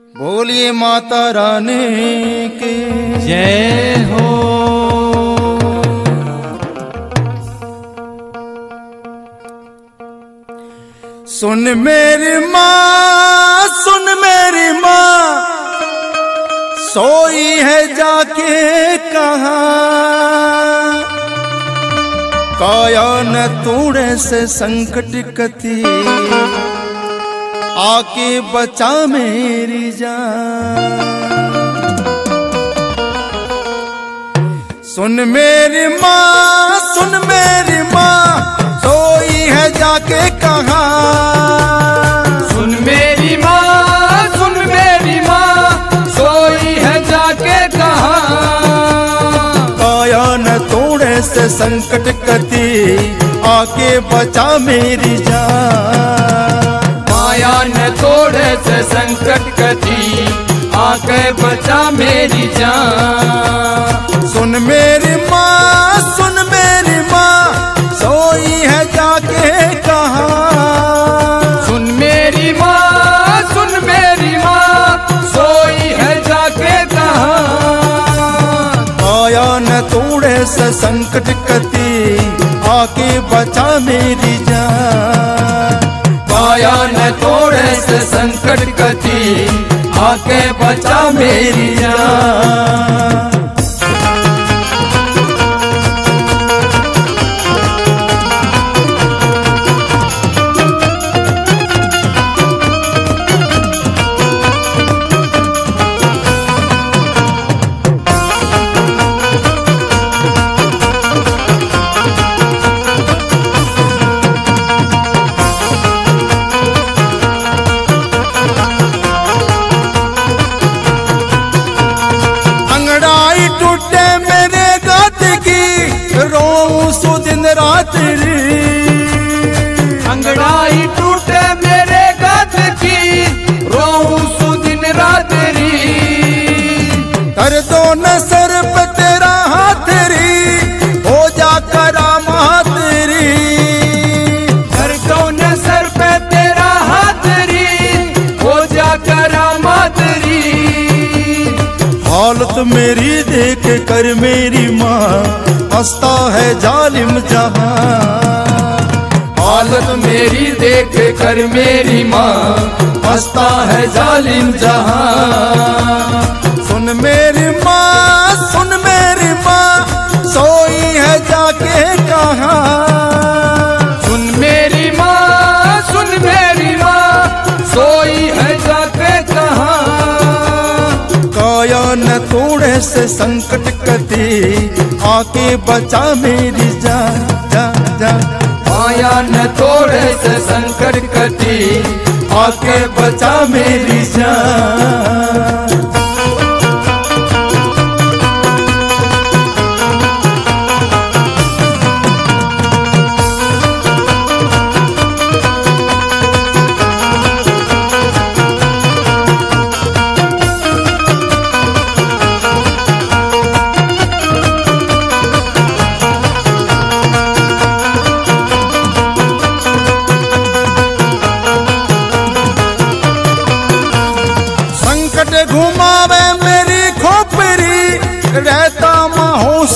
बोलिए माता रानी की जय हो। सुन मेरी माँ, सुन मेरी माँ, सोई है जाके कहाँ। काया न तूड़े से संकट कती, आके बचा मेरी जान। सुन मेरी माँ, सुन मेरी माँ, सोई है जाके कहाँ। सुन मेरी माँ, सुन मेरी माँ, सोई है जाके कहाँ। काया न तोड़े से संकट कती, आके बचा मेरी जान। माया न तोड़े से संकट कटी, आके बचा मेरी जान। सुन मेरी माँ, सुन मेरी माँ, सोई है जाके कहाँ। सुन मेरी माँ, सुन मेरी माँ, सोई है जाके कहाँ। काया न तोड़े से संकट कती, आके बचा मेरी जान। माया न तोड़े से संकट कटी, आके बचा मेरी जान। अंगड़ाई टूटे मेरे गात की, रोऊं सु दिन रात री। कर दो न सर पे तेरा हाथ री, हो जा करामात री। कर दो न सर पे तेरा हाथ री, हो जा करामात री। हालत मेरी देख कर मेरी माँ, हंसता है जालिम जहां। हालत मेरी देख कर मेरी माँ, हंसता है जालिम जहां। सुन मेरी माँ, सुन मेरी माँ, सोई है जाके कहाँ। सुन मेरी माँ, सुन मेरी माँ, सोई है जाके कहाँ। काया न तोड़े से संकट कती, आके बचा मेरी जान। जा जा माया न तोड़े से संकट कटी, आके बचा मेरी जान। घुमावे मेरी खोपरी, रहता माहौस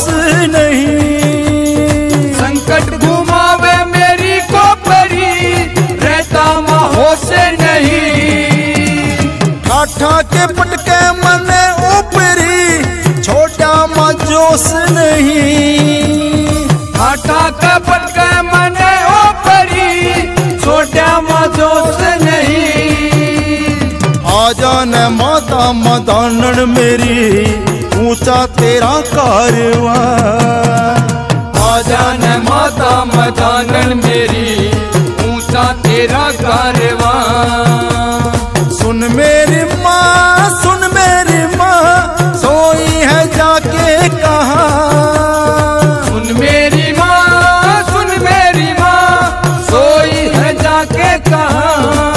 नहीं। संकट घुमावे मेरी खोपरी, रहता माहौस नहीं। काठा के पटके मने ऊपरी, छोटा मजोस नहीं। काठा के पटके मने ऊपरी, छोटा मजोस नहीं। आजा न माता मदानन मेरी, ऊंचा तेरा कारवां। आजा न माता मदानन मेरी, ऊंचा तेरा कारवां। सुन मेरी माँ, सुन मेरी माँ, सोई है जाके कहाँ। सुन मेरी माँ, सुन मेरी माँ, सोई है जाके कहाँ।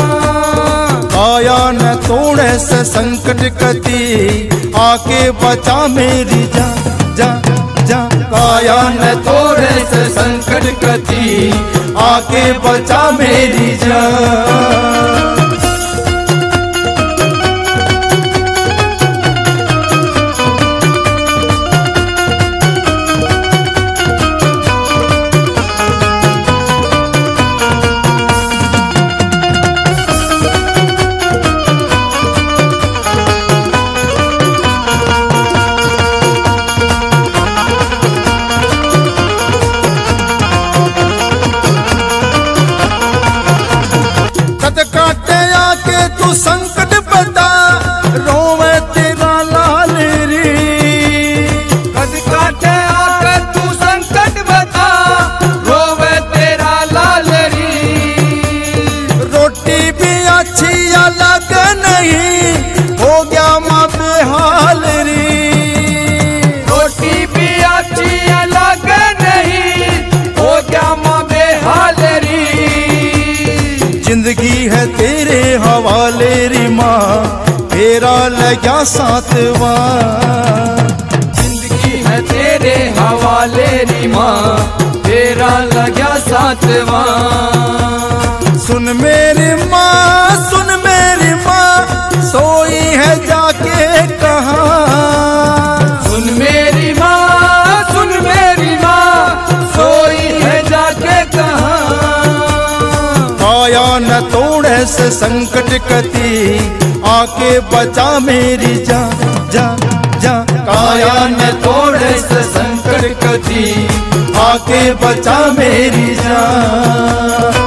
काया न तोड़े से संकट कती, आके बचा मेरी जान। जा जा काया न तोड़े से संकट कटी, आके बचा मेरी जान। जिंदगी है तेरे हवाले री माँ, फेरा लग्या सातवां। जिंदगी है तेरे हवाले री माँ, फेरा लग्या सातवां। सुन मेरी माँ, सुन मेरी माँ, सोई है जाके कहाँ। सुन मेरी माँ, सुन मेरी माँ, सोई है जाके कहाँ। काया न तोड़े से संकट कती, आके बचा मेरी जान जान जान। काया न तोड़े से संकट कती, आके बचा मेरी जान।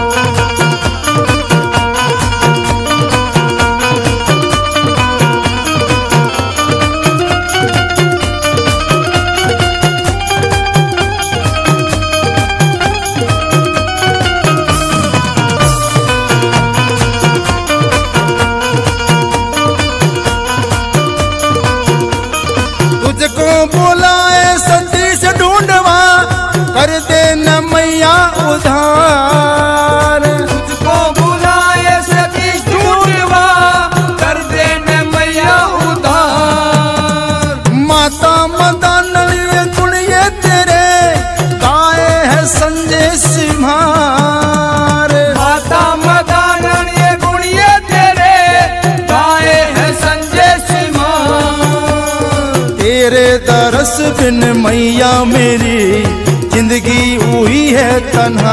तुझको बुलाए सतीश ढूंढवा, कर दे न मैया उधार। तुझको बुलाए सतीश ढूंढवा, कर दे न मैया उधार। माता मदन ये गुणिये तेरे, गाए है संजय सिम्हार। माता मदानन ये गुणिये तेरे, गाए है संजय सिम्हार। तेरे दरस बिन मैया मेरी, जिंदगी हुई है तन्हा।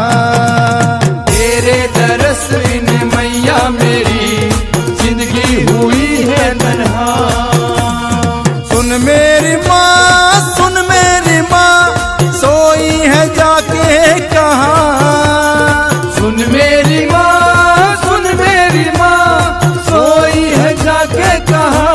तेरे दरस बिन मैया मेरी, जिंदगी हुई है तन्हा। सुन मेरी माँ, सुन मेरी माँ, सोई है जाके कहाँ। सुन मेरी माँ, सुन मेरी माँ, सोई है जाके कहाँ।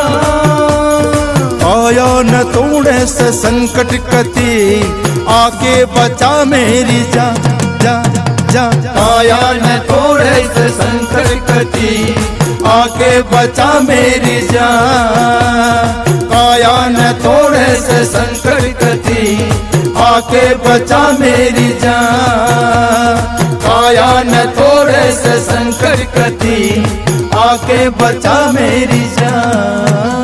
आया न तोड़े से संकट कती, आके बचा मेरी जान जान जान। काया न तोड़े से संकट कती, आके बचा मेरी जान। काया न तोड़े से संकट कती, आके बचा मेरी जान। काया न तोड़े से संकट कती, आके बचा मेरी जान।